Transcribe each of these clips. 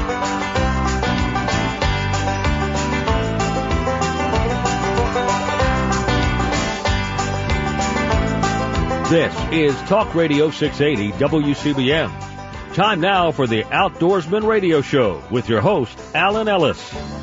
This is Talk Radio 680 WCBM. Time now for the Outdoorsman Radio Show with your host, Alan Ellis.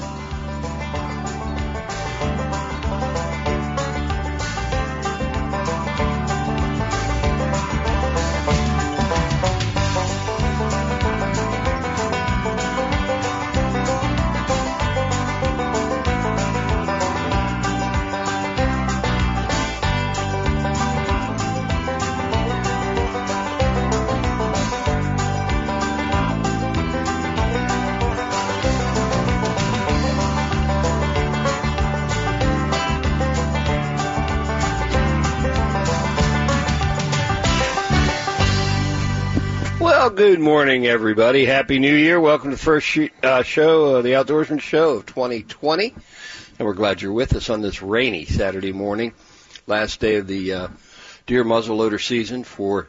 Good morning, everybody. Happy New Year. Welcome to the first show, the Outdoorsman Show of 2020. And we're glad you're with us on this rainy Saturday morning, last day of the deer muzzleloader season for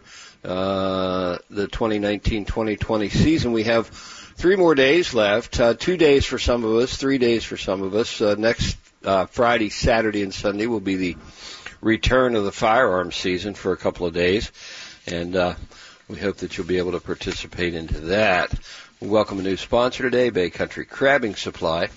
the 2019-2020 season. We have 3 more days left, 2 days for some of us, 3 days for some of us. Next Friday, Saturday, and Sunday will be the return of the firearms season for a couple of days. And we hope that you'll be able to participate into that. We welcome a new sponsor today, Bay Country Crabbing Supply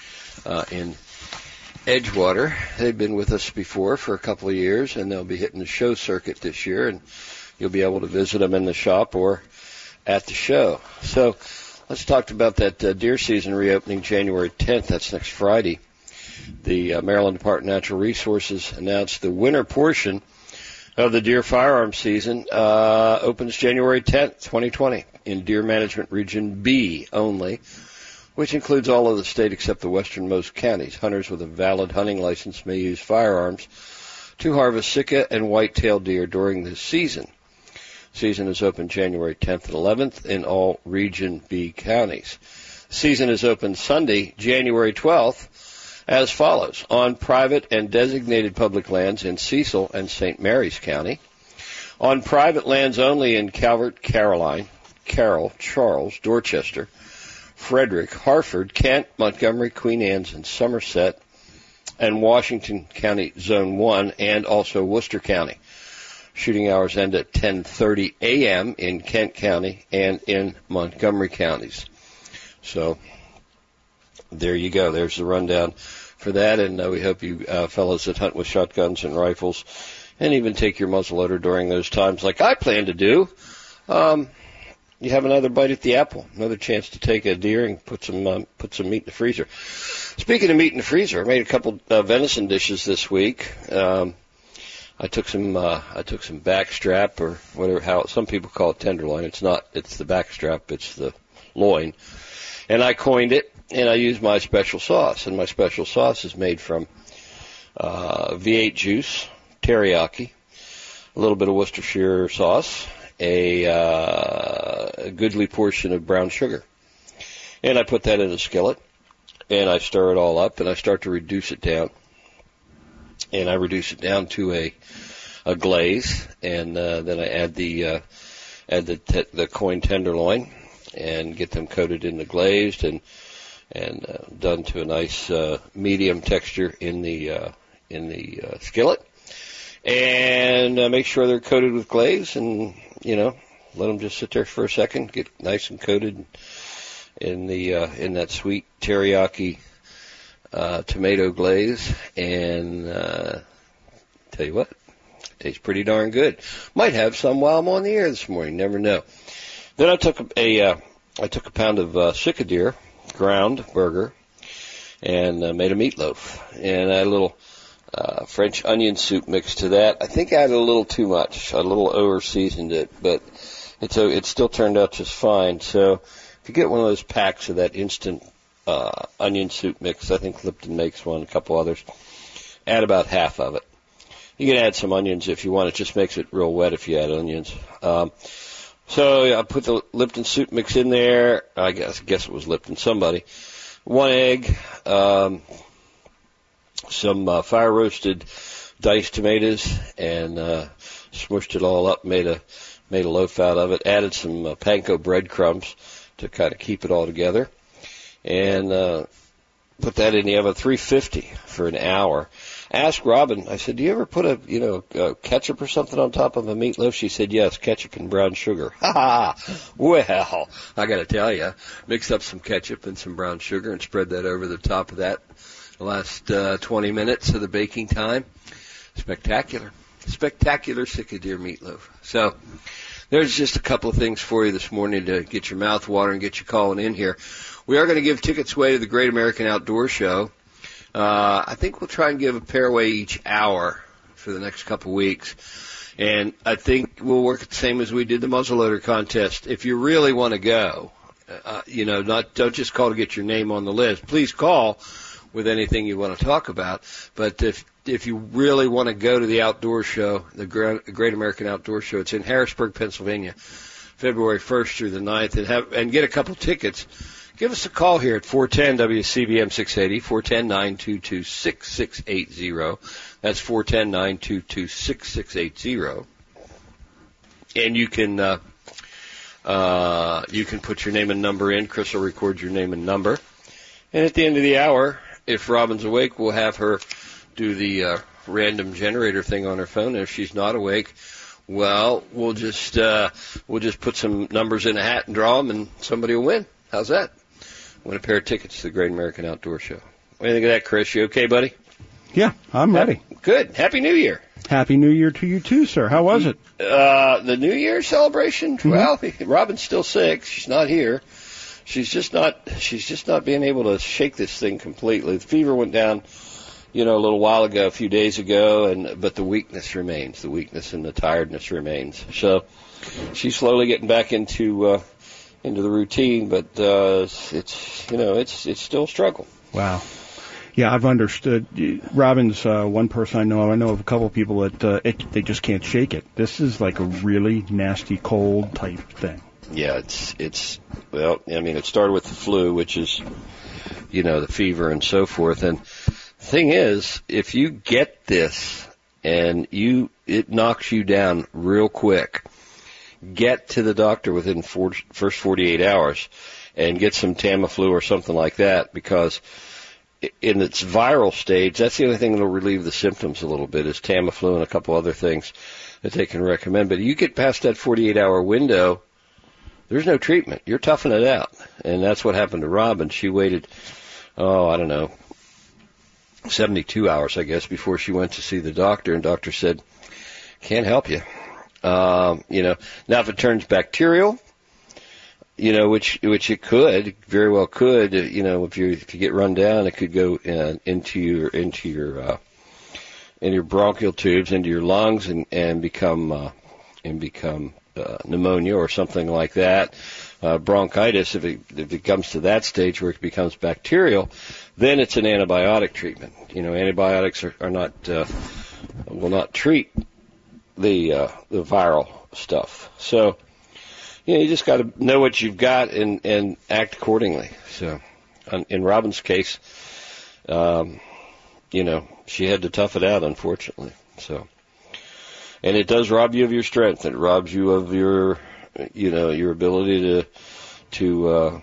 in Edgewater. They've been with us before for a couple of years, and they'll be hitting the show circuit this year, and you'll be able to visit them in the shop or at the show. So let's talk about that deer season reopening January 10th. That's next Friday. The Maryland Department of Natural Resources announced the winter portion of the deer firearm season opens January 10th, 2020, in Deer Management Region B only, which includes all of the state except the westernmost counties. Hunters with a valid hunting license may use firearms to harvest sika and white-tailed deer during this season. Season is open January 10th and 11th in all Region B counties. Season is open Sunday, January 12th, as follows: on private and designated public lands in Cecil and St. Mary's County, on private lands only in Calvert, Caroline, Carroll, Charles, Dorchester, Frederick, Harford, Kent, Montgomery, Queen Anne's, and Somerset, and Washington County Zone 1, and also Worcester County. Shooting hours end at 10:30 a.m. in Kent County and in Montgomery counties. So there you go. There's the rundown for that, and we hope you fellows that hunt with shotguns and rifles and even take your muzzleloader during those times like I plan to do, you have another bite at the apple, another chance to take a deer and put some meat in the freezer. Speaking of meat in the freezer, I made a couple venison dishes this week. I took some backstrap, or whatever, how some people call it, tenderloin. It's not, it's the backstrap, it's the loin. And I coined it, and I used my special sauce. And my special sauce is made from V8 juice, teriyaki, a little bit of Worcestershire sauce, a goodly portion of brown sugar. And I put that in a skillet, and I stir it all up, and I start to reduce it down. And I reduce it down to a glaze, and then I add the coin tenderloin and get them coated in the glazed and done to a nice medium texture in the skillet, and make sure they're coated with glaze, and let them just sit there for a second, get nice and coated in that sweet teriyaki tomato glaze, and tell you what, it tastes pretty darn good. Might have some while I'm on the air this morning, never know. Then I took a pound of sika deer ground burger and made a meatloaf, and I had a little French onion soup mixed to that. I think I added a little too much, a little over seasoned it, but it still turned out just fine. So if you get one of those packs of that instant onion soup mix, I think Lipton makes one, a couple others, add about half of it. You can add some onions if you want. It just makes it real wet if you add onions. So I put the Lipton soup mix in there. I guess it was Lipton, somebody. 1 egg, some fire roasted diced tomatoes, and smushed it all up. Made a loaf out of it. Added some panko breadcrumbs to kind of keep it all together. And put that in the oven, 350 for an hour. Asked Robin, I said, do you ever put a ketchup or something on top of a meatloaf? She said, yes, ketchup and brown sugar. Ha ha! Well, I got to tell you, mix up some ketchup and some brown sugar and spread that over the top of that the last 20 minutes of the baking time. Spectacular. Spectacular Sick-a-Deer meatloaf. So there's just a couple of things for you this morning to get your mouth watering and get you calling in here. We are going to give tickets away to the Great American Outdoor Show. I think we'll try and give a pair away each hour for the next couple of weeks. And I think we'll work it the same as we did the muzzleloader contest. If you really want to go, don't just call to get your name on the list. Please call with anything you want to talk about. But if you really want to go to the outdoor show, the Great American Outdoor Show, it's in Harrisburg, Pennsylvania, February 1st through the 9th, and get a couple tickets. Give us a call here at 410 WCBM 680, 410-922-6680. That's 410-922-6680. And you can put your name and number in. Chris will record your name and number. And at the end of the hour, if Robin's awake, we'll have her do the random generator thing on her phone. And if she's not awake, well, we'll just put some numbers in a hat and draw them, and somebody will win. How's that? Win a pair of tickets to the Great American Outdoor Show. What do you think of that, Chris? You okay, buddy? Yeah, I'm ready. Good. Happy New Year. Happy New Year to you too, sir. How was it? The New Year celebration? Mm-hmm. Well, Robin's still sick. She's not here. She's just not being able to shake this thing completely. The fever went down, a little while ago, a few days ago, but the weakness remains. The weakness and the tiredness remains. So she's slowly getting back into the routine, but it's still a struggle. Wow. Yeah, I've understood. Robin's one person I know of. I know of a couple of people that they just can't shake it. This is like a really nasty cold type thing. Yeah, it started with the flu, which is, the fever and so forth. And the thing is, if you get this and it knocks you down real quick, get to the doctor within first 48 hours and get some Tamiflu or something like that, because in its viral stage, that's the only thing that will relieve the symptoms a little bit, is Tamiflu and a couple other things that they can recommend. But you get past that 48-hour window, there's no treatment. You're toughing it out. And that's what happened to Robin. She waited, 72 hours, I guess, before she went to see the doctor, and doctor said, can't help you. Now if it turns bacterial, which it could, very well could, if you get run down, it could go into your bronchial tubes, into your lungs, and become pneumonia or something like that. Bronchitis, if it comes to that stage where it becomes bacterial, then it's an antibiotic treatment. Antibiotics are not will not treat the viral stuff. So, you just got to know what you've got and act accordingly. So, in Robin's case, she had to tough it out, unfortunately. So, and it does rob you of your strength. It robs you of your ability to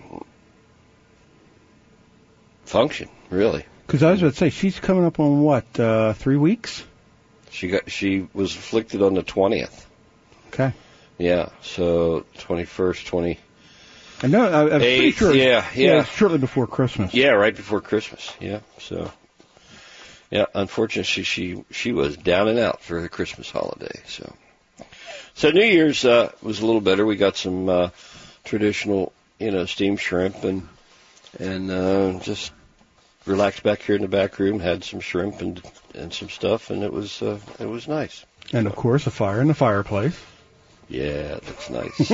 function, really. Because I was about to say, she's coming up on what, 3 weeks? She was afflicted on the 20th. Okay. Yeah, so 21st, 20. I know. I was pretty sure. Yeah. Shortly before Christmas. Yeah, right before Christmas. Yeah. So, yeah. Unfortunately, she was down and out for the Christmas holiday. So New Year's was a little better. We got some traditional, steamed shrimp and just relaxed back here in the back room. Had some shrimp and some stuff, and it was nice. And of course, a fire in the fireplace. Yeah, it looks nice.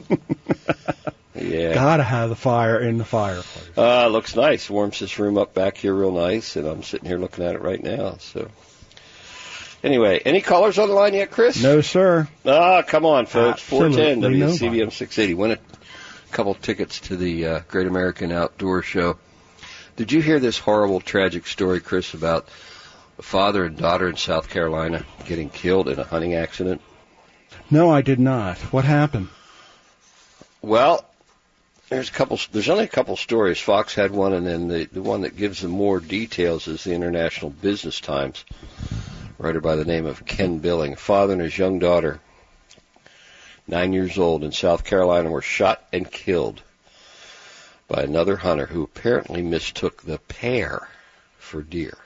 Yeah. Gotta have the fire in the fireplace. Looks nice. Warms this room up back here real nice, and I'm sitting here looking at it right now. So, anyway, any callers on the line yet, Chris? No, sir. Come on, folks. 410 Absolutely WCBM 680. Win a couple tickets to the Great American Outdoor Show. Did you hear this horrible, tragic story, Chris, about a father and daughter in South Carolina getting killed in a hunting accident? No, I did not. What happened? Well, There's only a couple stories. Fox had one, and then the one that gives them more details is the International Business Times. Writer by the name of Ken Billing. Father and his young daughter, 9 years old, in South Carolina, were shot and killed by another hunter who apparently mistook the pair for deer.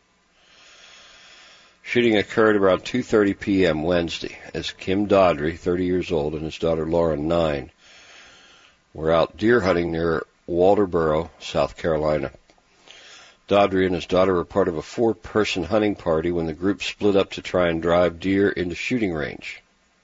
Shooting occurred around 2:30 p.m. Wednesday as Kim Dodry, 30 years old, and his daughter Laura, 9, were out deer hunting near Walterboro, South Carolina. Dodry and his daughter were part of a 4-person hunting party when the group split up to try and drive deer into shooting range.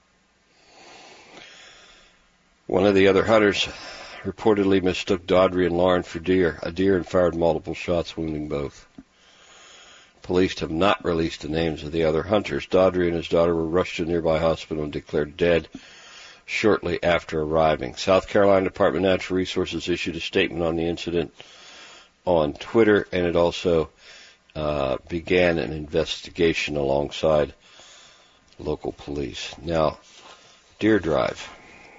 One of the other hunters reportedly mistook Dodry and Lauren for a deer, and fired multiple shots, wounding both. Police have not released the names of the other hunters. Dodry and his daughter were rushed to a nearby hospital and declared dead shortly after arriving. South Carolina Department of Natural Resources issued a statement on the incident on Twitter, and it also began an investigation alongside local police. Now, deer drive.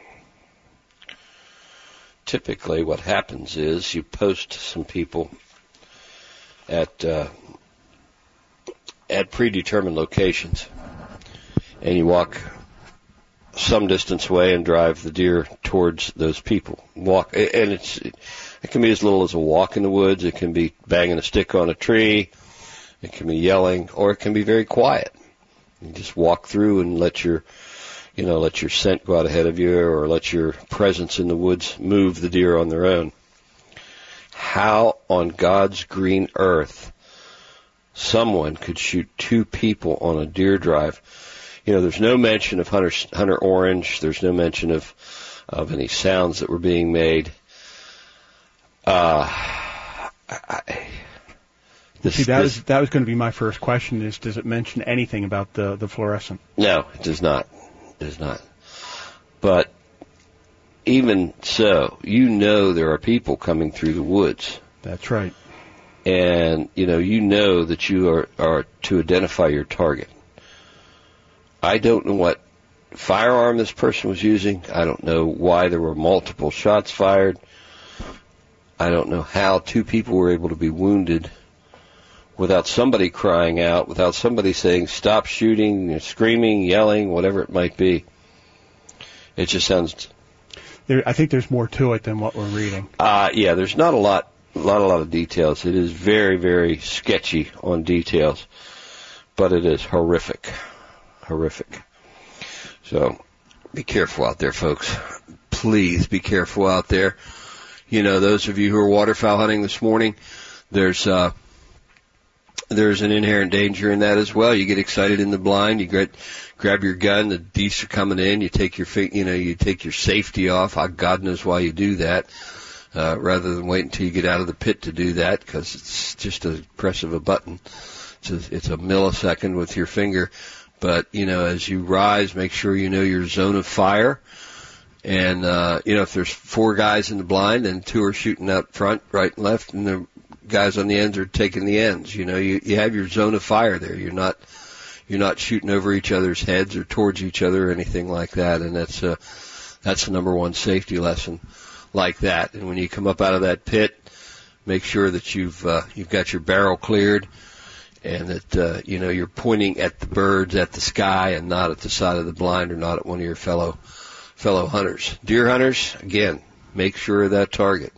Typically what happens is you post some people at predetermined locations, and you walk some distance away and drive the deer towards those people. And it can be as little as a walk in the woods. It can be banging a stick on a tree. It can be yelling, or it can be very quiet. You just walk through and let your scent go out ahead of you, or let your presence in the woods move the deer on their own. How on God's green earth someone could shoot 2 people on a deer drive? There's no mention of Hunter Orange. There's no mention of any sounds that were being made. That was going to be my first question, is does it mention anything about the fluorescent? No, it does not. It does not. But even so, there are people coming through the woods. That's right. And, that you are to identify your target. I don't know what firearm this person was using. I don't know why there were multiple shots fired. I don't know how 2 people were able to be wounded without somebody crying out, without somebody saying, stop shooting, screaming, yelling, whatever it might be. It just sounds... I think there's more to it than what we're reading. Yeah, there's not a lot of details. It is very, very sketchy on details, but it is horrific. Horrific. So be careful out there, folks. Please be careful out there. Those of you who are waterfowl hunting this morning, there's an inherent danger in that as well. You get excited in the blind, you grab your gun, the geese are coming in, you take your safety off. God knows why you do that, rather than wait until you get out of the pit to do that, because it's just a press of a button. It's a millisecond with your finger. But, as you rise, make sure you know your zone of fire. And, if there's 4 guys in the blind and 2 are shooting out front, right and left, and the guys on the ends are taking the ends, you have your zone of fire there. You're not shooting over each other's heads or towards each other or anything like that. And that's the number one safety lesson like that. And when you come up out of that pit, make sure that you've got your barrel cleared, and that, you're pointing at the birds, at the sky, and not at the side of the blind, or not at one of your fellow hunters. Deer hunters, again, make sure of that target,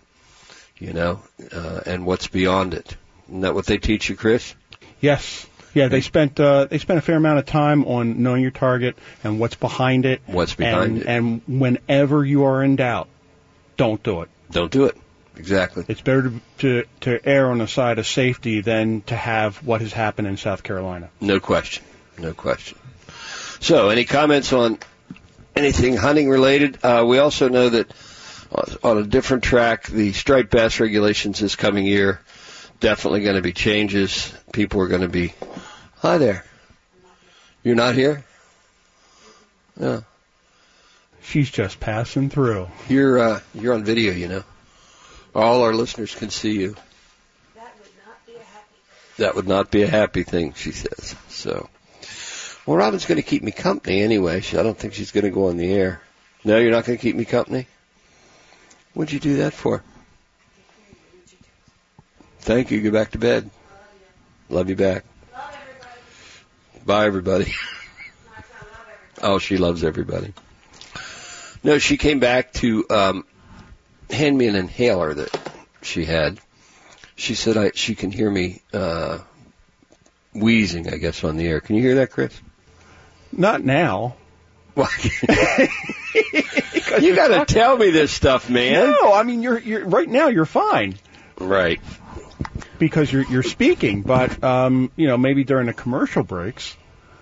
and what's beyond it. Isn't that what they teach you, Chris? Yes. Yeah, they spent a fair amount of time on knowing your target and what's behind it. And whenever you are in doubt, don't do it. Don't do it. Exactly. It's better to err on the side of safety than to have what has happened in South Carolina. No question. So, any comments on anything hunting related? We also know that on a different track, the striped bass regulations this coming year, definitely going to be changes. People are going to be... Hi there. You're not here? No. She's just passing through. You're on video, All our listeners can see you. That would not be a happy thing. That would not be a happy thing, she says. So, well, Robin's going to keep me company anyway. I don't think she's going to go on the air. No, you're not going to keep me company? What'd you do that for? Thank you. Go back to bed. Love you back. Bye, everybody. Oh, she loves everybody. No, she came back to hand me an inhaler that she had. She said she can hear me wheezing, I guess, on the air. Can you hear that, Chris? Not now. Well, you got to tell me this stuff, man. No, I mean you're right now. You're fine. Right. Because you're speaking, but maybe during the commercial breaks.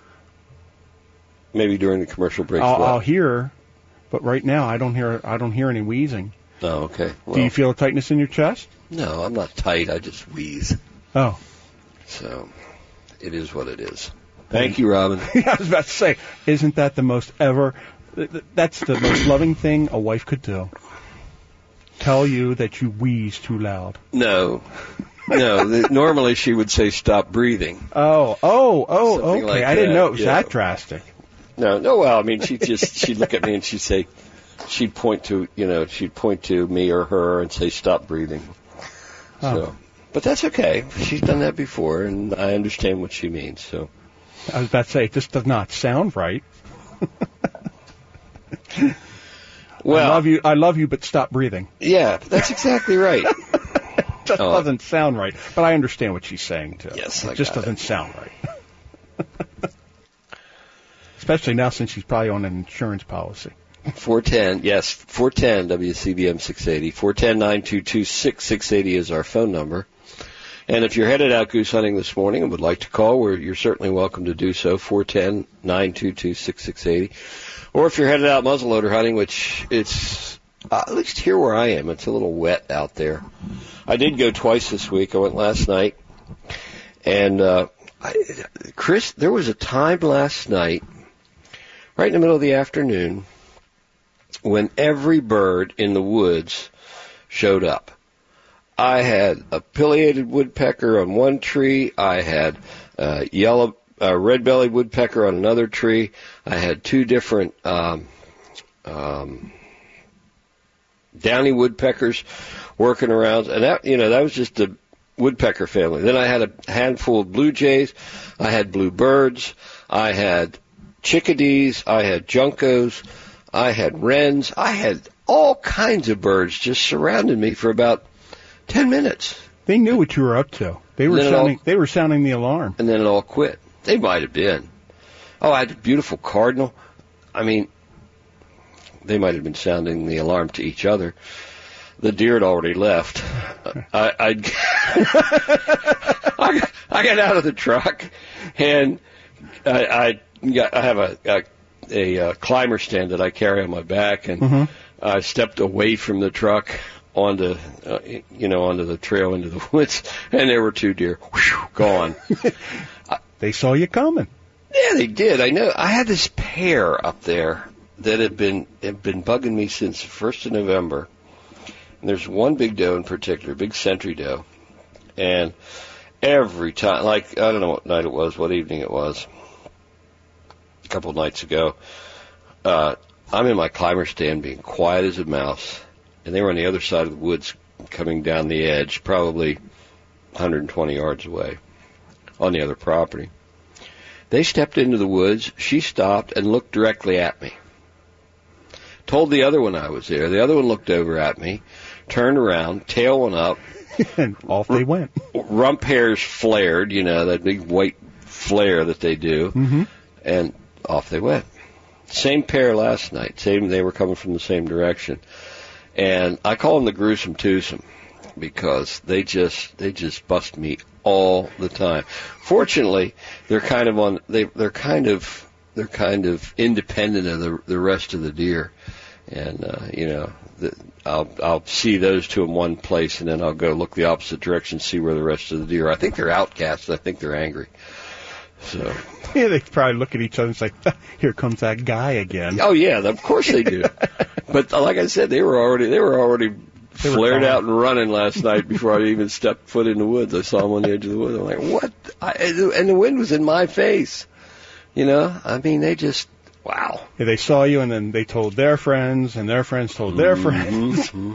Maybe during the commercial breaks. I'll hear, but right now I don't hear any wheezing. Oh, okay. Well, do you feel a tightness in your chest? No, I'm not tight. I just wheeze. Oh. So, it is what it is. Thank you, Robin. I was about to say, isn't that the most that's the most loving thing a wife could do? Tell you that you wheeze too loud. No. Normally she would say stop breathing. Oh, okay. Like I didn't know it was that drastic. No, well, I mean, she'd look at me and she'd point to me or her and say, stop breathing. So, but that's okay. She's done that before, and I understand what she means. So, I was about to say, this does not sound right. Well, I love you, but stop breathing. Yeah, that's exactly right. Just doesn't sound right, but I understand what she's saying too. Yes, it just doesn't sound right. Especially now since she's probably on an insurance policy. 410, yes, 410 WCBM 680. 410-922-6680 is our phone number. And if you're headed out goose hunting this morning and would like to call, you're certainly welcome to do so. 410-922-6680. Or if you're headed out muzzleloader hunting, which it's at least here where I am, it's a little wet out there. I did go twice this week. I went last night, and Chris, there was a time last night, right in the middle of the afternoon, when every bird in the woods showed up. I had a pileated woodpecker on one tree. I had red-bellied woodpecker on another tree. I had two different downy woodpeckers working around, and that was just the woodpecker family. Then I had a handful of blue jays. I had bluebirds. I had chickadees. I had juncos. I had wrens. I had all kinds of birds just surrounding me for about 10 minutes. They knew what you were up to. They were sounding the alarm. And then it all quit. They might have been. Oh, I had a beautiful cardinal. I mean, they might have been sounding the alarm to each other. The deer had already left. I got out of the truck, and I have a climber stand that I carry on my back, and I stepped away from the truck onto the trail into the woods, and there were two deer, gone. They saw you coming. Yeah, they did. I know. I had this pair up there that have been bugging me since the 1st of November. And there's one big doe in particular, big sentry doe. And every time, like, I don't know what night it was, what evening it was, a couple of nights ago, I'm in my climber stand being quiet as a mouse, and they were on the other side of the woods coming down the edge, probably 120 yards away on the other property. They stepped into the woods. She stopped and looked directly at me. Told the other one I was there. The other one looked over at me, turned around, tail went up. And off they went. Rump hairs flared, that big white flare that they do. And off they went. Same pair last night. They were coming from the same direction. And I call them the gruesome twosome because they just bust me all the time. Fortunately, they're kind of independent of the rest of the deer, and I'll see those two in one place, and then I'll go look the opposite direction, see where the rest of the deer are. I think they're outcasts. I think they're angry. So yeah, they probably look at each other and say, "Here comes that guy again." Oh yeah, of course they do. But like I said, they were already flared out and running last night before I even stepped foot in the woods. I saw them on the edge of the woods. I'm like, what? And the wind was in my face. I mean, they just, wow. Yeah, they saw you, and then they told their friends, and their friends told their friends.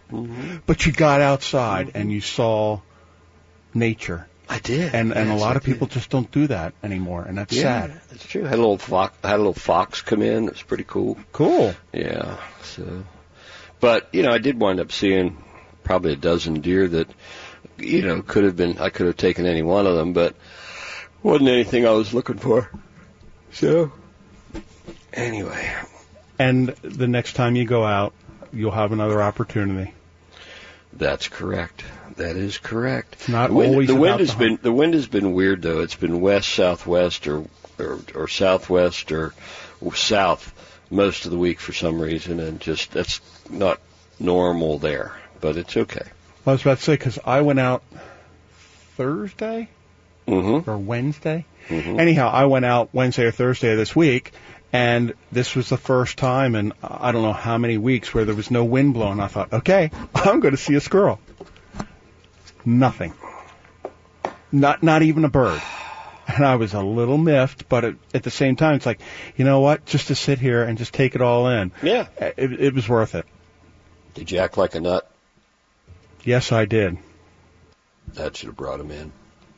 But you got outside and you saw nature. I did. And a lot of people just don't do that anymore, and that's sad. That's true. Had a little fox come in. It was pretty cool. Cool. Yeah. So, but I did wind up seeing probably a dozen deer that I could have taken any one of them, but wasn't anything I was looking for. So anyway. And the next time you go out, you'll have another opportunity. That's correct. That is correct. It's not always the wind has been weird though. It's been west southwest or southwest or south most of the week for some reason, and just that's not normal there. But it's okay. I was about to say, because I went out Thursday or Wednesday. Anyhow, I went out Wednesday or Thursday of this week, and this was the first time in I don't know how many weeks where there was no wind blowing. I thought, okay, I'm going to see a squirrel. Nothing. Not even a bird. And I was a little miffed, but at the same time, it's like, you know what? Just to sit here and just take it all in. Yeah. It was worth it. Did you act like a nut? Yes, I did. That should have brought him in.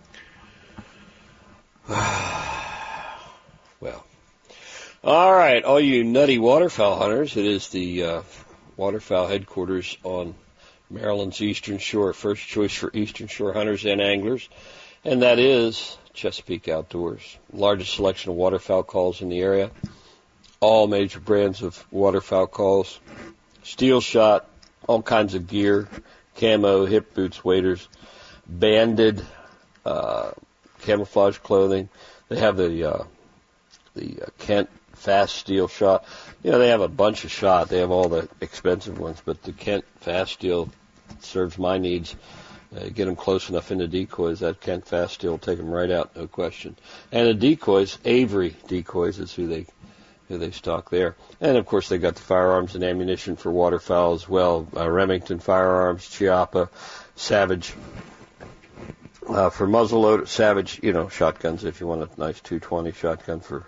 Well. All right, all you nutty waterfowl hunters, it is the waterfowl headquarters on Maryland's Eastern Shore, first choice for Eastern Shore hunters and anglers, and that is Chesapeake Outdoors. Largest selection of waterfowl calls in the area. All major brands of waterfowl calls. Steel shot, all kinds of gear, camo, hip boots, waders, banded camouflage clothing. They have the Kent Fast Steel shot. They have a bunch of shot. They have all the expensive ones, but the Kent Fast Steel serves my needs. Get them close enough into decoys. That Kent Fast Steel will take them right out, no question. And the decoys, Avery Decoys is who they stock there. And of course they got the firearms and ammunition for waterfowl as well. Remington firearms, Chiappa, Savage. For muzzleloader, Savage, shotguns if you want a nice 220 shotgun for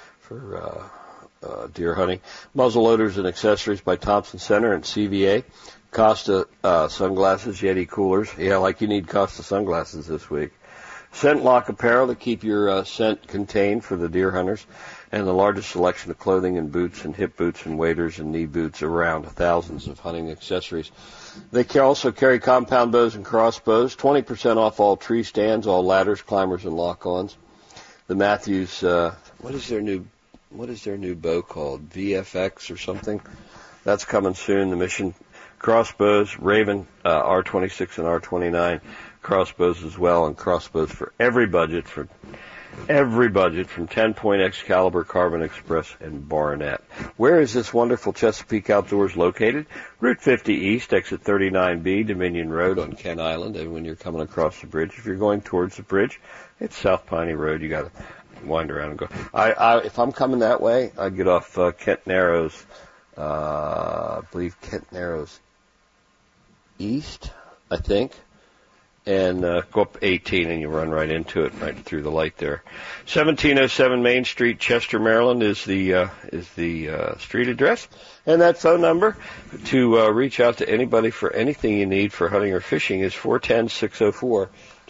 deer hunting. Muzzleloaders and accessories by Thompson Center and CVA. Costa sunglasses, Yeti coolers. Yeah, like you need Costa sunglasses this week. Scent Lock apparel to keep your scent contained for the deer hunters. And the largest selection of clothing and boots and hip boots and waders and knee boots around. Thousands of hunting accessories. They also carry compound bows and crossbows. 20% off all tree stands, all ladders, climbers, and lock-ons. The Matthews, what is their new bow called? VFX or something? That's coming soon. The Mission crossbows, Raven, R26 and R29 crossbows as well, and crossbows for every budget from 10-point Excalibur, Carbon Express, and Baronet. Where is this wonderful Chesapeake Outdoors located? Route 50 East, exit 39B, Dominion Road on Kent Island. And when you're coming across the bridge, if you're going towards the bridge, it's South Piney Road. You got to wind around and go. If I'm coming that way, I'd get off Kent Narrows. I believe Kent Narrows East, I think. And go up 18 and you run right into it, right through the light there. 1707 Main Street, Chester, Maryland is the street address. And that phone number to reach out to anybody for anything you need for hunting or fishing is 410-604-2500,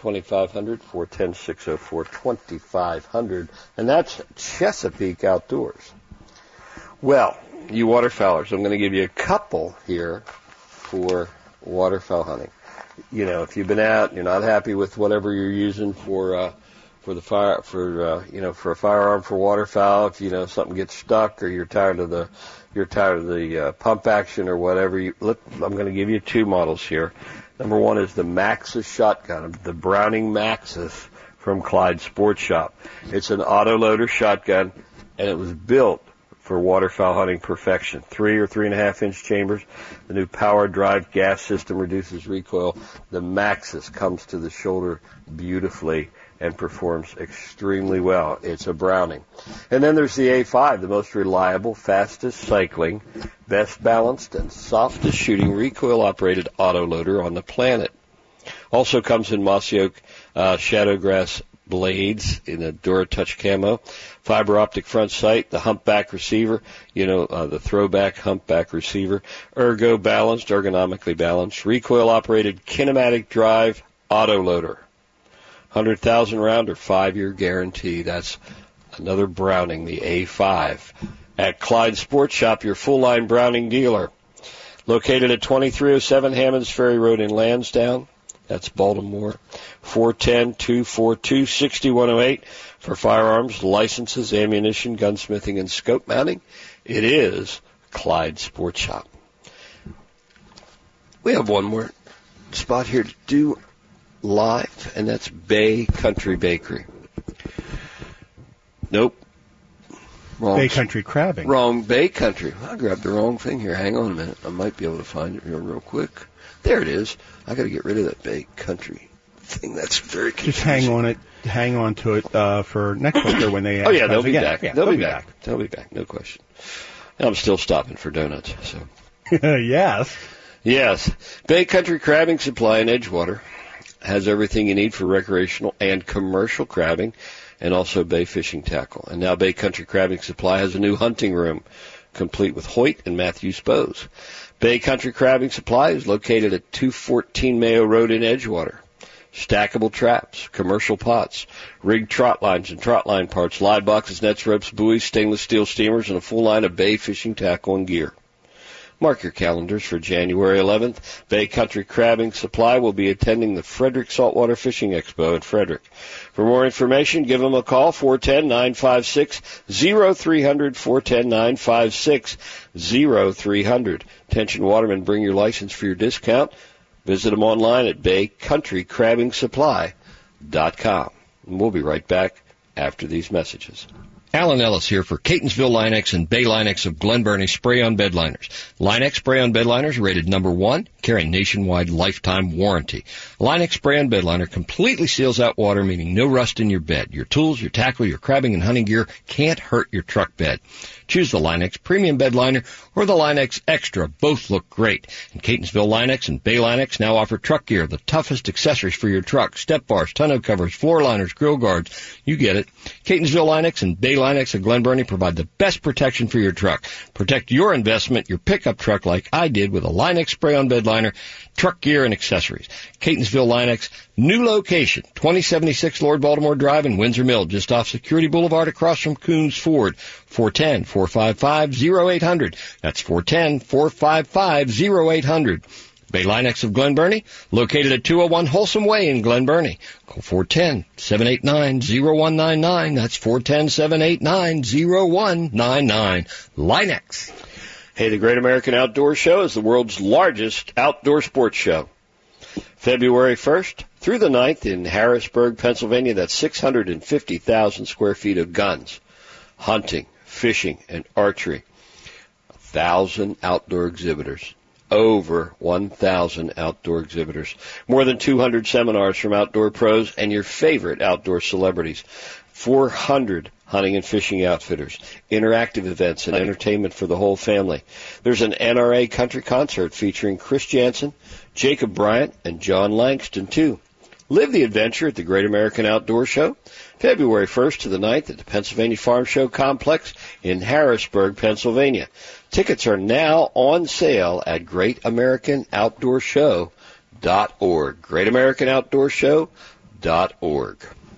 410-604-2500. And that's Chesapeake Outdoors. Well, you waterfowlers, I'm going to give you a couple here for waterfowl hunting. If you've been out and you're not happy with whatever you're using for a firearm for waterfowl, if something gets stuck or you're tired of the pump action or whatever, I'm going to give you two models here. Number one is the Maxus shotgun, the Browning Maxus from Clyde Sports Shop. It's an autoloader shotgun, and it was built for waterfowl hunting perfection. 3 or 3.5-inch chambers. The new power drive gas system reduces recoil. The Maxus comes to the shoulder beautifully and performs extremely well. It's a Browning. And then there's the A5, the most reliable, fastest cycling, best balanced, and softest shooting recoil-operated autoloader on the planet. Also comes in mossy oak, shadowgrass, blades in a DuraTouch camo, fiber optic front sight, the humpback receiver, the throwback humpback receiver, ergo balanced, ergonomically balanced, recoil operated kinematic drive auto loader, 100,000 round or 5-year guarantee. That's another Browning, the A5. At Clyde Sports Shop, your full-line Browning dealer. Located at 2307 Hammonds Ferry Road in Lansdowne. That's Baltimore. 410-242-6108 for firearms, licenses, ammunition, gunsmithing, and scope mounting. It is Clyde Sports Shop. We have one more spot here to do live, and that's Bay Country Bakery. Nope. Wrong. Bay Country Crabbing. Wrong. Bay Country. I grabbed the wrong thing here. Hang on a minute. I might be able to find it here real quick. There it is. I got to get rid of that Bay Country thing. That's very confusing. Just hang on to it for next week or when they. Oh yeah, they'll be back. Yeah, they'll be back. They'll be back. No question. And I'm still stopping for donuts. So. Yes. Yes. Bay Country Crabbing Supply in Edgewater has everything you need for recreational and commercial crabbing, and also bay fishing tackle. And now Bay Country Crabbing Supply has a new hunting room, complete with Hoyt and Matthews bows. Bay Country Crabbing Supply is located at 214 Mayo Road in Edgewater. Stackable traps, commercial pots, rigged trot lines and trot line parts, live boxes, nets, ropes, buoys, stainless steel steamers, and a full line of bay fishing tackle and gear. Mark your calendars for January 11th. Bay Country Crabbing Supply will be attending the Frederick Saltwater Fishing Expo in Frederick. For more information, give them a call, 410-956-0300, 410-956-0300. Attention watermen, bring your license for your discount. Visit them online at baycountrycrabbingsupply.com. And we'll be right back after these messages. Alan Ellis here for Catonsville Line-X and Bay Line-X of Glen Burnie Spray-On Bed Liners. Line-X Spray-On Bed Liners rated number 1, carrying nationwide lifetime warranty. Line-X Spray-On Bed Liner completely seals out water, meaning no rust in your bed. Your tools, your tackle, your crabbing and hunting gear can't hurt your truck bed. Choose the Line-X Premium Bed Liner or the Line-X Extra. Both look great. And Catonsville Line-X and Bay Line-X now offer truck gear, the toughest accessories for your truck, step bars, tonneau covers, floor liners, grill guards. You get it. Catonsville Line-X and Bay Line-X of Glen Burnie provide the best protection for your truck. Protect your investment, your pickup truck, like I did with a Line-X Spray-On Bed Liner, truck gear, and accessories. Catonsville Line-X, new location, 2076 Lord Baltimore Drive in Windsor Mill, just off Security Boulevard across from Coons Ford. 410-455-0800. That's 410-455-0800. Bay Line-X of Glen Burnie, located at 201 Wholesome Way in Glen Burnie. Call 410-789-0199. That's 410-789-0199. Line-X. Hey, the Great American Outdoor Show is the world's largest outdoor sports show. February 1st through the 9th in Harrisburg, Pennsylvania. That's 650,000 square feet of guns, hunting, fishing, and archery. 1,000 outdoor exhibitors. Over 1,000 outdoor exhibitors. More than 200 seminars from outdoor pros and your favorite outdoor celebrities. 400 hunting and fishing outfitters. Interactive events and entertainment for the whole family. There's an NRA country concert featuring Chris Jansen, Jacob Bryant, and John Langston, too. Live the adventure at the Great American Outdoor Show, February 1st to the 9th at the Pennsylvania Farm Show Complex in Harrisburg, Pennsylvania. Tickets are now on sale at GreatAmericanOutdoorShow.org. GreatAmericanOutdoorShow.org.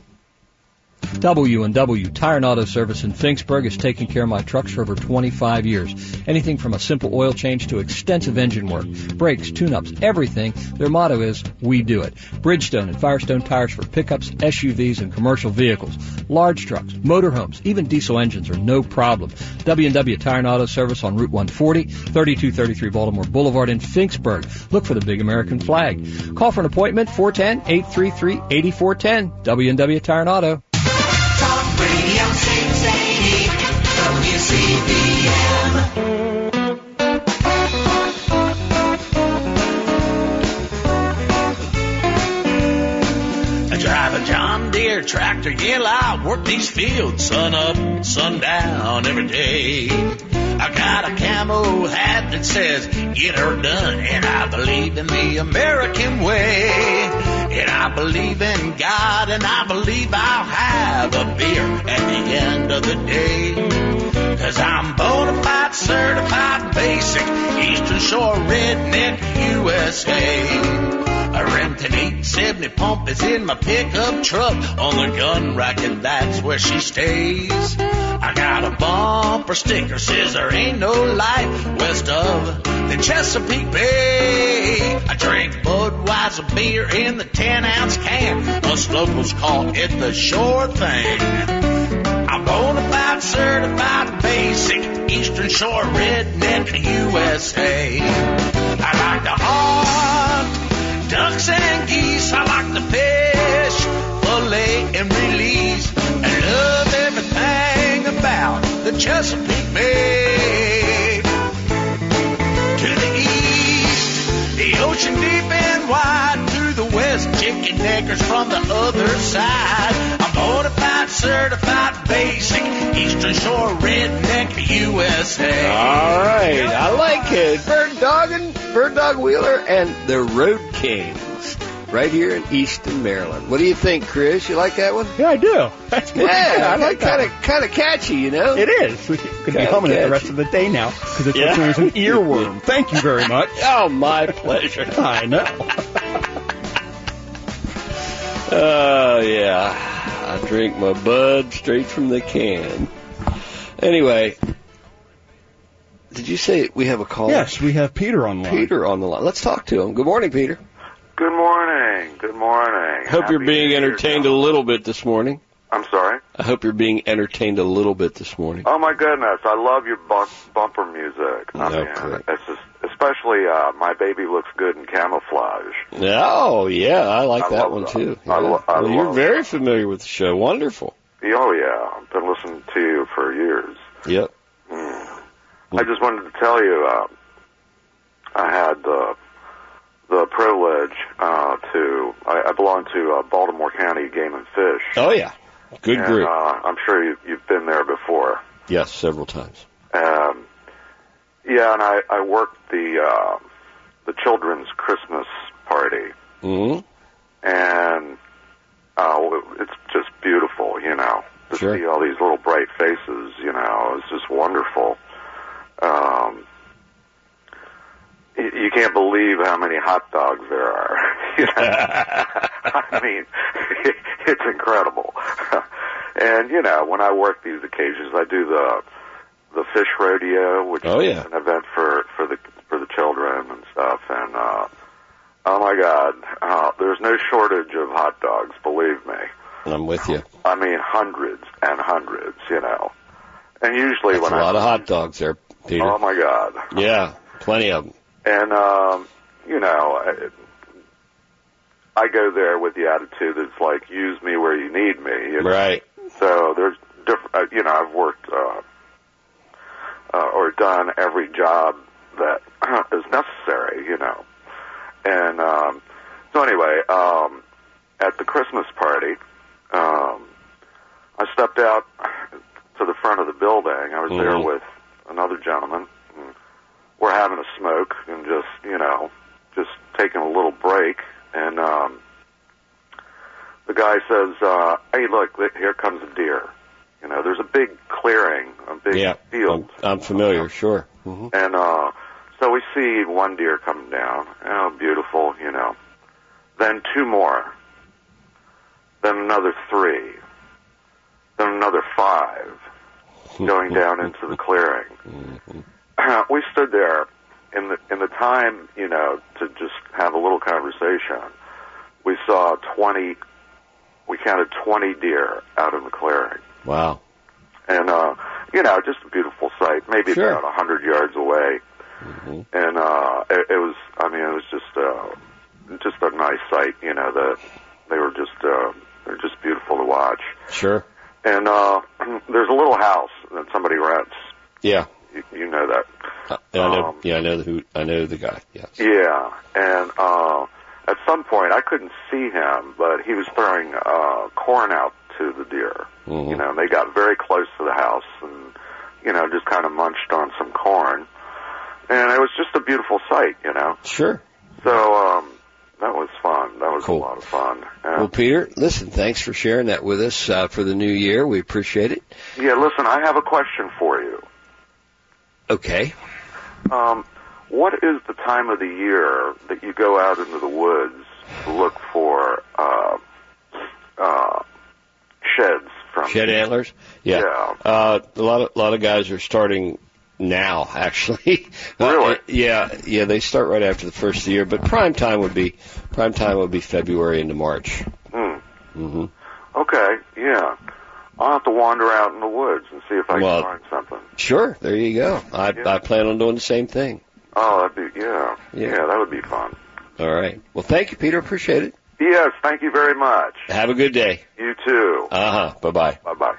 W&W Tire and Auto Service in Finksburg has taken care of my trucks for over 25 years. Anything from a simple oil change to extensive engine work, brakes, tune-ups, everything. Their motto is, we do it. Bridgestone and Firestone tires for pickups, SUVs, and commercial vehicles. Large trucks, motorhomes, even diesel engines are no problem. W&W Tire and Auto Service on Route 140, 3233 Baltimore Boulevard in Finksburg. Look for the big American flag. Call for an appointment, 410-833-8410. W&W Tire and Auto. Talk Radio 680 WCBM. I drive a John Deere tractor, yeah, I work these fields sun up and sun down every day. I got a camo hat that says, get her done, and I believe in the American way. And I believe in God, and I believe I'll have a beer at the end of the day. 'Cause I'm bona fide, certified, basic, Eastern Shore redneck USA. A Remington 870 pump is in my pickup truck. On the gun rack, and that's where she stays. I got a bumper sticker, says there ain't no life west of the Chesapeake Bay. I drink Budweiser beer in the 10-ounce can. Us locals call it the Shore thing. I'm bona fide, certified, basic, Eastern Shore redneck USA. I like to hunt ducks and geese, I like to fish, fillet and release, and love everything about the Chesapeake Bay. To the east, the ocean deep and wide. To the west, chicken neckers from the other side. I'm bona fide, certified, basic, Eastern Shore redneck USA. All right, I like it. Bird Dog Wheeler and the Road Kings, right here in Easton, Maryland. What do you think, Chris? You like that one? Yeah, I do. That's good. Yeah, I like kind of catchy, you know. It is. We could be humming it the rest of the day now because it's an earworm. Thank you very much. Oh, my pleasure. I know. Oh, yeah. I drink my Bud straight from the can. Anyway, did you say we have a call? Yes, we have Peter on the line. Peter on the line. Let's talk to him. Good morning, Peter. Good morning. Good morning. Hope you're being entertained a little bit this morning. I'm sorry? I hope you're being entertained a little bit this morning. Oh, my goodness. I love your bumper music. I mean, it's just, especially My Baby Looks Good in Camouflage. Oh, yeah. I like that one, too. Yeah. Well, you're very familiar with the show. Wonderful. Oh, yeah. I've been listening to you for years. Yep. I just wanted to tell you, I had the privilege I belong to Baltimore County Game and Fish. Oh, yeah. Good group. I'm sure you've been there before. Yes, several times. Yeah, and I worked the children's Christmas party. Mm-hmm. And it's just beautiful, you know, to see all these little bright faces, you know. It's just wonderful. You can't believe how many hot dogs there are. You know? I mean, it's incredible. And, you know, when I work these occasions, I do the fish rodeo, which is an event for the children and stuff. And, oh, my God, there's no shortage of hot dogs, believe me. I'm with you. I mean, hundreds and hundreds, you know. And usually That's a lot of hot dogs there, Peter. Oh, my God. Yeah, plenty of them. And, you know, I go there with the attitude that's like, use me where you need me. You know? Right. So there's different, you know, I've worked or done every job that is necessary, you know. And so anyway, at the Christmas party, I stepped out to the front of the building. I was there with another gentleman. We're having a smoke and just, you know, just taking a little break. And the guy says, hey, look, here comes a deer. You know, there's a big clearing, a big field. I'm familiar, sure. Mm-hmm. And so we see one deer coming down. Oh, beautiful, you know. Then two more. Then another 3. Then another 5 going down into the clearing. Mm-hmm. We stood there in the time, you know, to just have a little conversation. We saw 20. We counted 20 deer out in the clearing. Wow. And you know, just a beautiful sight. Maybe about 100 yards away. Mm-hmm. And it was. I mean, it was just a nice sight. You know, that they were just they're just beautiful to watch. Sure. And there's a little house that somebody rents. Yeah. You know that. I know the guy. Yes. Yeah, and at some point I couldn't see him, but he was throwing corn out to the deer. Mm-hmm. You know, and they got very close to the house, and you know, just kind of munched on some corn, and it was just a beautiful sight. You know. Sure. So that was fun. That was cool. A lot of fun. Yeah. Well, Peter, listen, thanks for sharing that with us for the new year. We appreciate it. Yeah, listen, I have a question for you. Okay. What is the time of the year that you go out into the woods to look for sheds from shed antlers? Yeah. A lot of guys are starting now, actually. Really? Yeah, they start right after the first of the year, but prime time would be February into March. Mm-hmm. Okay, yeah. I'll have to wander out in the woods and see if I can find something. Sure, there you go. I plan on doing the same thing. Oh, that'd be that would be fun. All right. Well, thank you, Peter. Appreciate it. Yes, thank you very much. Have a good day. You too. Bye-bye. Bye-bye.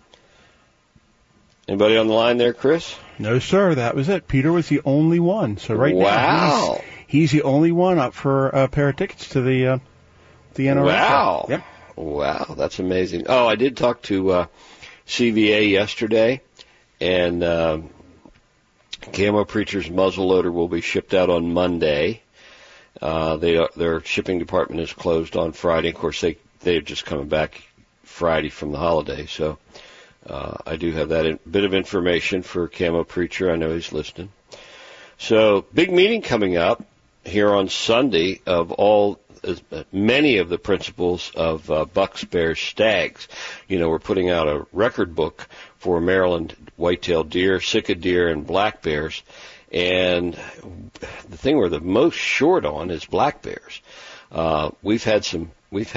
Anybody on the line there, Chris? No, sir. That was it. Peter was the only one. So now he's the only one up for a pair of tickets to the NRA. Wow. Yep. Wow, that's amazing. Oh, I did talk to CVA yesterday, and Camo Preacher's muzzleloader will be shipped out on Monday. Their shipping department is closed on Friday. Of course, they're just coming back Friday from the holiday, so I do have that bit of information for Camo Preacher. I know he's listening. So, big meeting coming up here on Sunday of many of the principals of bucks, bears, stags. We're putting out a record book for Maryland white-tailed deer, Sitka deer, and black bears. And the thing we're the most short on is black bears. We've had some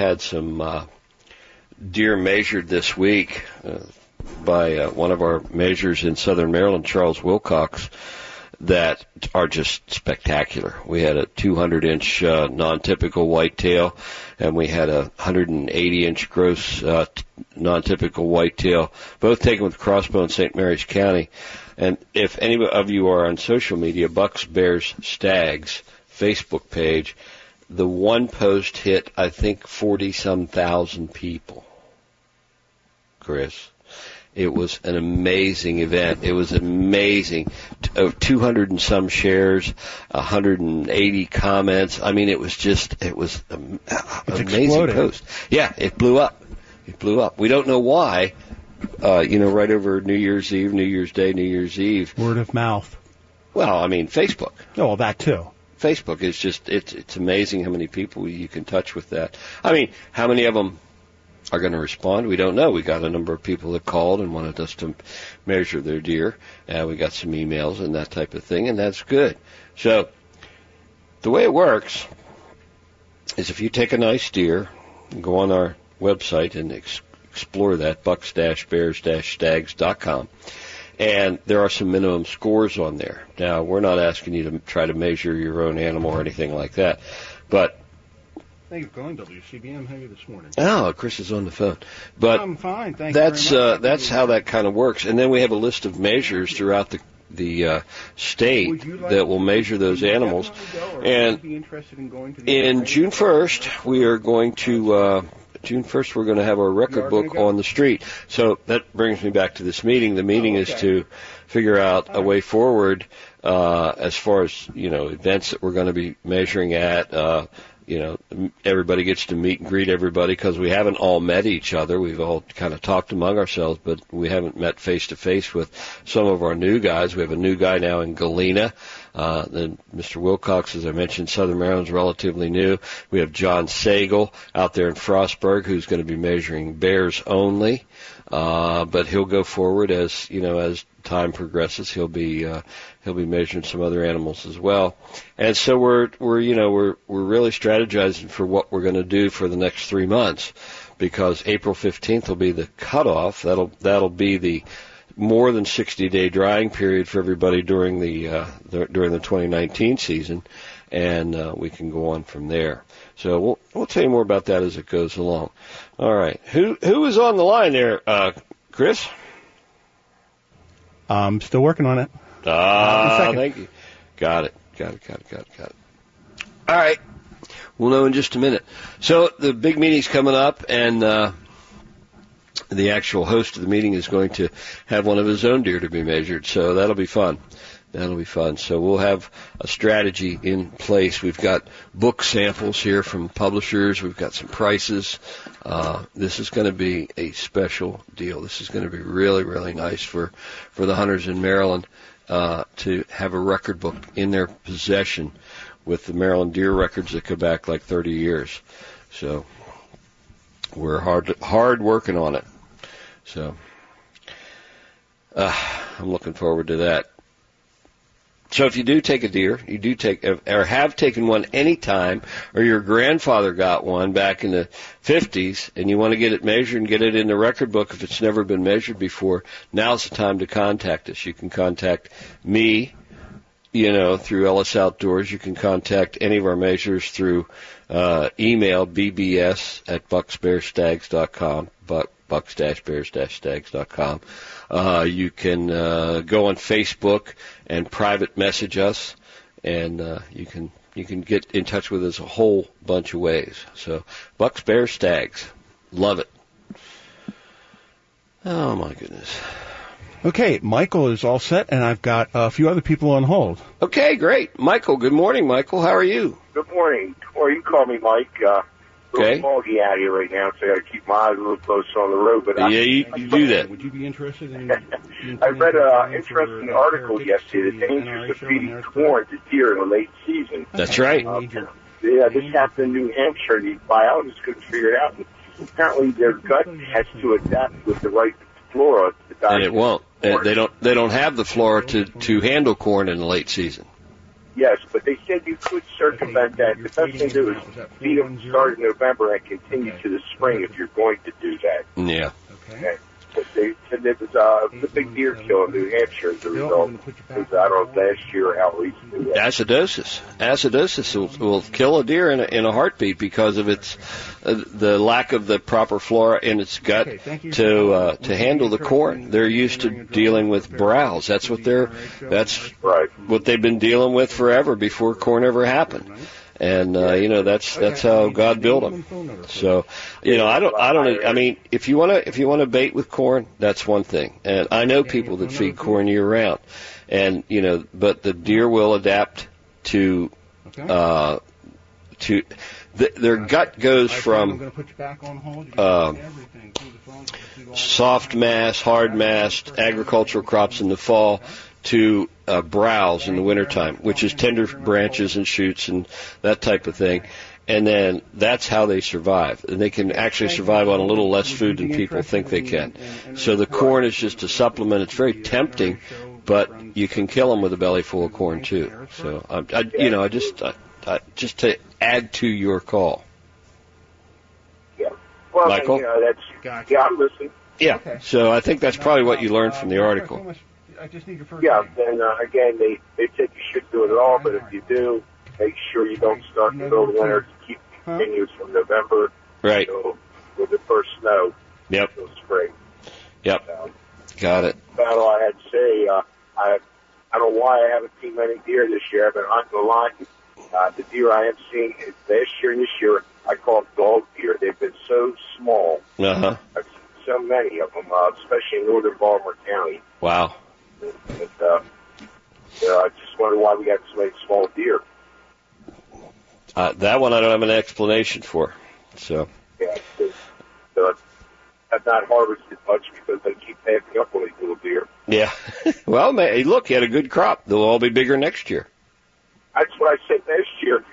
deer measured this week by one of our measures in Southern Maryland, Charles Wilcox, that are just spectacular. We had a 200-inch non-typical whitetail, and we had a 180-inch gross non-typical whitetail, both taken with crossbow in St. Mary's County. And if any of you are on social media, Bucks, Bears, Stags Facebook page, the one post hit, I think, 40-some thousand people. Chris. It was an amazing event. It was amazing. 200 and some shares, 180 comments. I mean, it was an amazing post. Yeah, it blew up. We don't know why. Right over New Year's Eve, New Year's Day, New Year's Eve. Word of mouth. Well, I mean, Facebook. Oh, well, that too. Facebook is just, it's amazing how many people you can touch with that. I mean, how many of them are going to respond? We don't know. We got a number of people that called and wanted us to measure their deer. We got some emails and that type of thing, and that's good. So the way it works is if you take a nice deer and go on our website and explore that, bucks-bears-stags.com, and there are some minimum scores on there. Now, we're not asking you to try to measure your own animal or anything like that, but thank you for calling WCBM. How are you this morning? Oh, Chris is on the phone. But I'm fine. Thank you very much. That's how that kind of works. And then we have a list of measures throughout the state that will measure those animals. And in June 1st, we are going to we're going to have our record book on the street. So that brings me back to this meeting. The meeting is to figure out a way forward as far as events that we're going to be measuring at. Everybody gets to meet and greet everybody because we haven't all met each other. We've all kind of talked among ourselves, but we haven't met face to face with some of our new guys. We have a new guy now in Galena. Then Mr. Wilcox, as I mentioned, Southern Maryland's relatively new. We have John Sagal out there in Frostburg who's going to be measuring bears only. But he'll go forward as time progresses. He'll be measuring some other animals as well. And so we're really strategizing for what we're going to do for the next 3 months, because April 15th will be the cutoff. That'll be the more than 60-day drying period for everybody during the 2019 season, and we can go on from there. So we'll tell you more about that as it goes along. All right, who is on the line there, Chris? I'm still working on it. Thank you. Got it. All right, we'll know in just a minute. So the big meeting's coming up, and the actual host of the meeting is going to have one of his own deer to be measured, so that'll be fun. That'll be fun. So we'll have a strategy in place. We've got book samples here from publishers. We've got some prices. This is going to be a special deal. This is going to be really, really nice for the hunters in Maryland to have a record book in their possession with the Maryland deer records that go back like 30 years. So we're hard working on it. So I'm looking forward to that. So if you do take a deer, you do take or have taken one any time, or your grandfather got one back in the 50s, and you want to get it measured and get it in the record book if it's never been measured before, now's the time to contact us. You can contact me, through Ellis Outdoors. You can contact any of our measures through email, bbs@bucksbearstags.com, bucks-bears-stags.com. You can go on Facebook and private message us, and you can get in touch with us a whole bunch of ways. So Bucks, Bears, Stags, love it. Oh my goodness. Okay, Michael is all set, and I've got a few other people on hold. Okay, great. Michael, good morning, Michael. How are you? Good morning. Or you can call me Mike. Okay. A little foggy out here right now, so I got to keep my eyes a little closer on the road. But you do that. Would you be interested in? I read an interesting article yesterday, the dangers of feeding corn to deer in the late season. That's right. This happened in New Hampshire. The biologists couldn't figure it out. Apparently, their gut has to adapt with the right flora. And it won't. They don't have the flora to handle corn in the late season. Yes, but they said you could circumvent that. The best thing to do is feed them start in November and continue to the spring if you're going to do that. Yeah. Okay. But they said it was a big deer kill in New Hampshire as a result. It was, I don't know, last year or how recently. Acidosis will kill a deer in a heartbeat because of its the lack of the proper flora in its gut to handle the corn. They're used to dealing with browse. That's what they've been dealing with forever before corn ever happened. And that's how God built them. So, I mean, if you want to bait with corn, that's one thing. And I know people that feed corn year round, and but the deer will adapt to their gut goes from soft mass, hard mass, agricultural crops in the fall to browse in the wintertime, which is tender branches and shoots and that type of thing. And then that's how they survive. And they can actually survive on a little less food than people think they can. So the corn is just a supplement. It's very tempting, but you can kill them with a belly full of corn too. So just to add to your call. Yeah. Well, Michael? I'm listening. Yeah. Okay. So I think that's probably what you learned from the article. And again, they said you shouldn't do it at all, but if you do, make sure you don't start in the middle of the winter. Keep continues from November. Right. With the first snow. Yep. Until spring. Yep. Got it. About all I had to say. I don't know why I haven't seen many deer this year. I've been hunting a lot. The deer I have seen last year and this year, I call them dog deer. They've been so small. Uh-huh. I've seen so many of them, especially in northern Baltimore County. Wow. I just wonder why we got so many small deer. That one I don't have an explanation for. So. Yeah. I've not harvested much because they keep passing up on these little deer. Yeah. Well, look, you had a good crop. They'll all be bigger next year. That's what I said next year.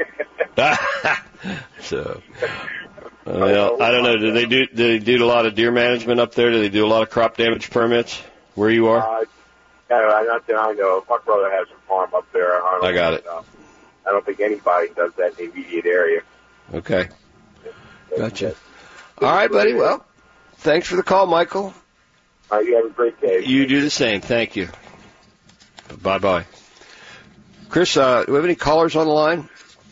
So. Well, I don't know. Do they do a lot of deer management up there? Do they do a lot of crop damage permits where you are? Not that I know. My brother has a farm up there. I got it. I don't think anybody does that in the immediate area. Okay. Gotcha. All right, buddy. Well, thanks for the call, Michael. All right, you have a great day. You do the same. Thank you. Bye-bye. Chris, do we have any callers on the line?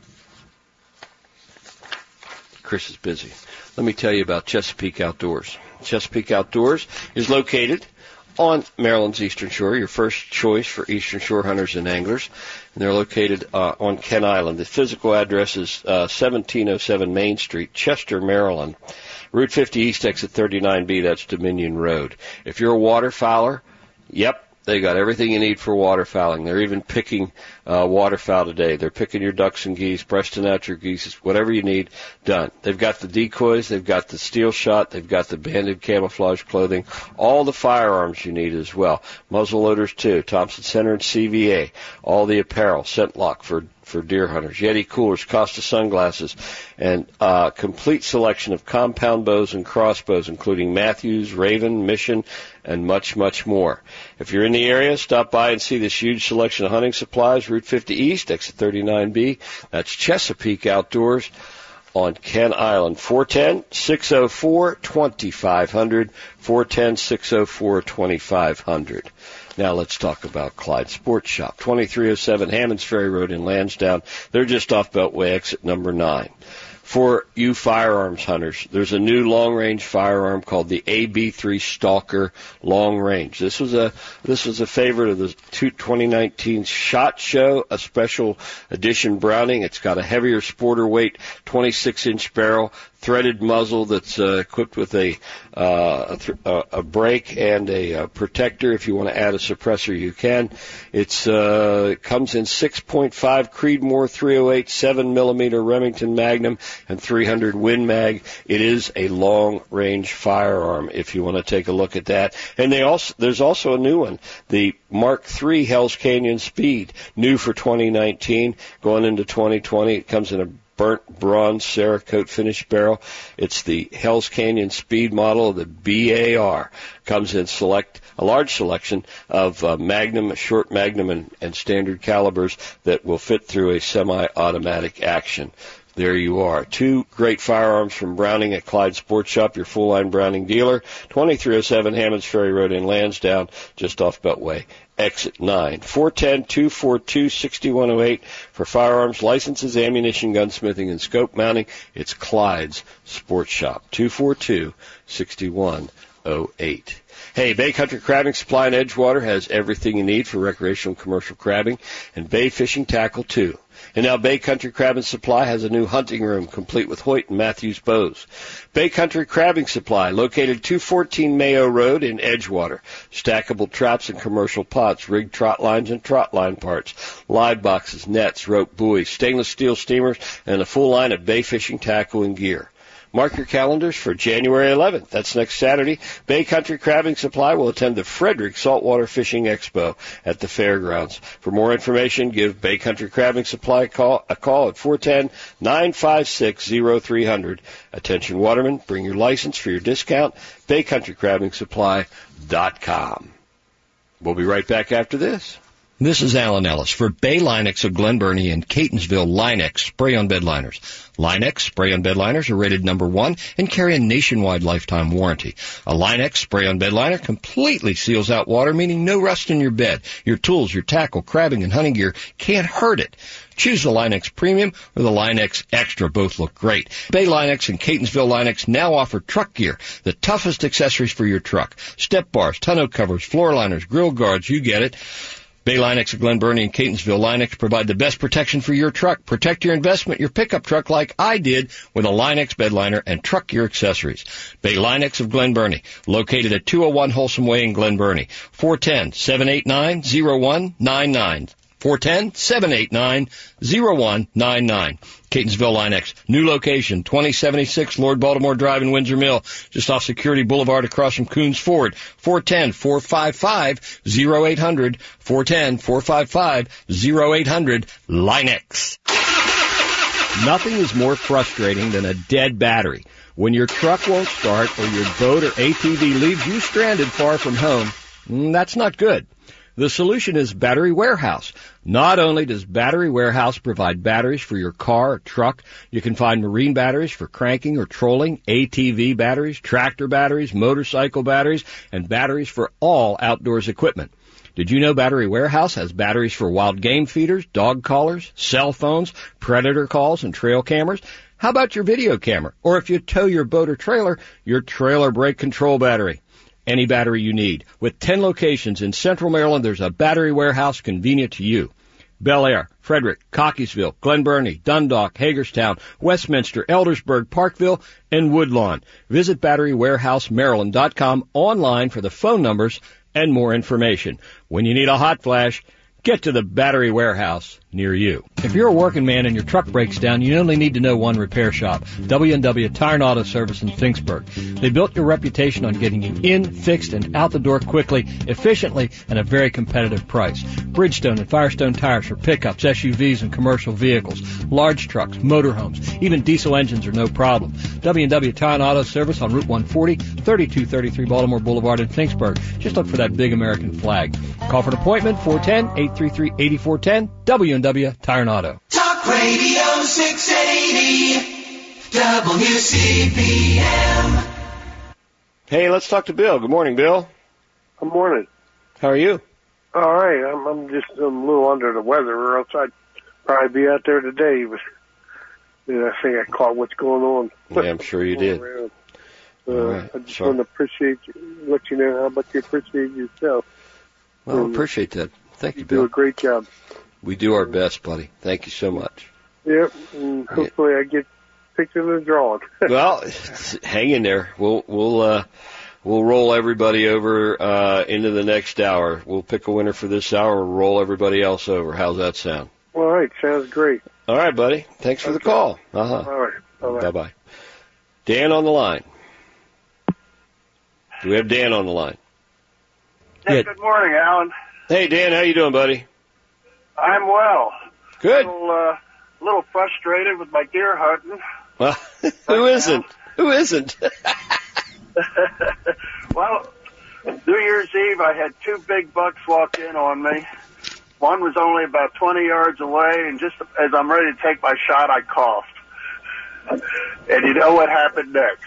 Chris is busy. Let me tell you about Chesapeake Outdoors. Chesapeake Outdoors is located on Maryland's Eastern Shore, your first choice for Eastern Shore hunters and anglers. And they're located on Kent Island. The physical address is 1707 Main Street, Chester, Maryland. Route 50 East exit 39B, that's Dominion Road. If you're a waterfowler, yep, They got everything you need for waterfowling. They're even picking waterfowl today. They're picking your ducks and geese, breasting out your geese, whatever you need done. They've got the decoys, they've got the steel shot, they've got the banded camouflage clothing, all the firearms you need as well. Muzzle loaders too, Thompson Center and CVA, all the apparel, scent lock for deer hunters, Yeti coolers, Costa sunglasses, and complete selection of compound bows and crossbows, including Matthews, Raven, Mission, and much, much more. If you're in the area, stop by and see this huge selection of hunting supplies, Route 50 East, exit 39B. That's Chesapeake Outdoors on Ken Island. 410-604-2500, 410-604-2500. Now let's talk about Clyde Sports Shop, 2307 Hammonds Ferry Road in Lansdowne. They're just off Beltway, exit number 9. For you firearms hunters, there's a new long-range firearm called the AB3 Stalker Long Range. This was a favorite of the 2019 SHOT Show, a special edition Browning. It's got a heavier sporter weight, 26-inch barrel, threaded muzzle that's equipped with a brake and a protector. If you want to add a suppressor, you can. It comes in 6.5 Creedmoor 308 7mm Remington Magnum and 300 Win Mag. It is a long-range firearm. If you want to take a look at that, and there's also a new one, the Mark III Hell's Canyon Speed, new for 2019, going into 2020. It comes in a burnt bronze Cerakote finish barrel. It's the Hell's Canyon Speed model of the BAR. Comes in a large selection of Magnum, short Magnum, and standard calibers that will fit through a semi-automatic action. There you are. Two great firearms from Browning at Clyde Sports Shop, your full-line Browning dealer, 2307 Hammonds Ferry Road in Lansdowne, just off Beltway, exit 9. 410-242-6108 for firearms, licenses, ammunition, gunsmithing, and scope mounting. It's Clyde's Sports Shop, 242-6108. Hey, Bay Country Crabbing Supply in Edgewater has everything you need for recreational and commercial crabbing, and bay fishing tackle, too. And now Bay Country Crabbing Supply has a new hunting room complete with Hoyt and Matthews bows. Bay Country Crabbing Supply, located 214 Mayo Road in Edgewater. Stackable traps and commercial pots, rigged trot lines and trot line parts, live boxes, nets, rope, buoys, stainless steel steamers, and a full line of bay fishing tackle and gear. Mark your calendars for January 11th. That's next Saturday. Bay Country Crabbing Supply will attend the Frederick Saltwater Fishing Expo at the fairgrounds. For more information, give Bay Country Crabbing Supply a call at 410-956-0300. Attention watermen, bring your license for your discount. BayCountryCrabbingSupply.com. We'll be right back after this. This is Alan Ellis for Bay Linex of Glen Burnie and Catonsville Linex spray-on bed liners. Linex spray-on bed liners are rated number 1 and carry a nationwide lifetime warranty. A Linex spray-on bed liner completely seals out water, meaning no rust in your bed. Your tools, your tackle, crabbing, and hunting gear can't hurt it. Choose the Linex Premium or the Linex Extra. Both look great. Bay Linex and Catonsville Linex now offer truck gear, the toughest accessories for your truck. Step bars, tonneau covers, floor liners, grill guards, you get it. Bay Linex of Glen Burnie and Catonsville Linex provide the best protection for your truck. Protect your investment, your pickup truck like I did with a Linex bed liner and truck gear accessories. Bay Linex of Glen Burnie, located at 201 Wholesome Way in Glen Burnie. 410-789-0199. 410-789-0199. Catonsville Linex, new location, 2076 Lord Baltimore Drive in Windsor Mill, just off Security Boulevard across from Coons Ford. 410-455-0800. 410-455-0800. Linex. Nothing is more frustrating than a dead battery. When your truck won't start or your boat or ATV leaves you stranded far from home, that's not good. The solution is Battery Warehouse. Not only does Battery Warehouse provide batteries for your car or truck, you can find marine batteries for cranking or trolling, ATV batteries, tractor batteries, motorcycle batteries, and batteries for all outdoors equipment. Did you know Battery Warehouse has batteries for wild game feeders, dog collars, cell phones, predator calls, and trail cameras? How about your video camera? Or if you tow your boat or trailer, your trailer brake control battery. Any battery you need. With 10 locations in Central Maryland, there's a Battery Warehouse convenient to you. Bel Air, Frederick, Cockeysville, Glen Burnie, Dundalk, Hagerstown, Westminster, Eldersburg, Parkville, and Woodlawn. Visit BatteryWarehouseMaryland.com online for the phone numbers and more information. When you need a hot flash, get to the Battery Warehouse near you. If you're a working man and your truck breaks down, you only need to know one repair shop, W&W Tire and Auto Service in Finksburg. They built your reputation on getting you in, fixed, and out the door quickly, efficiently, and at a very competitive price. Bridgestone and Firestone tires for pickups, SUVs, and commercial vehicles, large trucks, motorhomes, even diesel engines are no problem. W&W Tire and Auto Service on Route 140, 3233 Baltimore Boulevard in Finksburg. Just look for that big American flag. Call for an appointment, 410-833-8410, W&W Tire and Auto. Talk Radio 680 WCPM. Hey, let's talk to Bill. Good morning, Bill. Good morning. How are you? All right. I'm just a little under the weather, or else I'd probably be out there today. But I think I caught what's going on. Yeah, I'm sure you did. Right. I just want to let you know how much you appreciate yourself. Well, I appreciate that. Thank you, Bill. You do a great job. We do our best, buddy. Thank you so much. Yep, and hopefully I get picked in the drawing. Well, hang in there. We'll roll everybody over into the next hour. We'll pick a winner for this hour. We'll roll everybody else over. How's that sound? All right, sounds great. All right, buddy. Thanks for the call. All right. Bye-bye. Dan on the line. Do we have Dan on the line? Yes, good morning, Alan. Hey, Dan, how you doing, buddy? I'm well. Good. A little frustrated with my deer hunting. Well, who isn't? Who isn't? Well, New Year's Eve, I had two big bucks walk in on me. One was only about 20 yards away, and just as I'm ready to take my shot, I coughed. And you know what happened next?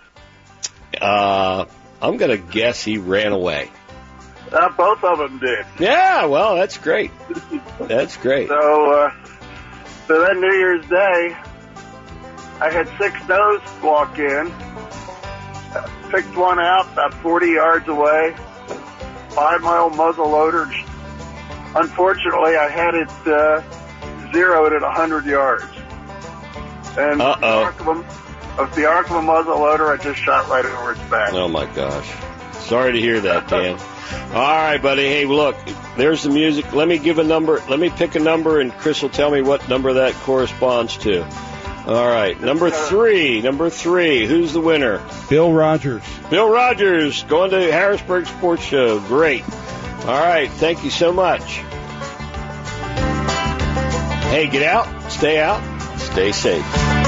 I'm going to guess he ran away. Both of them did. Yeah, well, that's great. That's great. So then New Year's Day, I had 6 does walk in. Picked one out about 40 yards away. 5-mile muzzle loader. Unfortunately, I had it zeroed at 100 yards. And of the arc of a muzzle loader, I just shot right over its back. Oh, my gosh. Sorry to hear that, Dan. All right, buddy. Hey, look, there's the music. Let me give a number. Let me pick a number, and Chris will tell me what number that corresponds to. All right, number three. Who's the winner? Bill Rogers. Bill Rogers, going to Harrisburg Sports Show. Great. All right, thank you so much. Hey, get out, stay safe.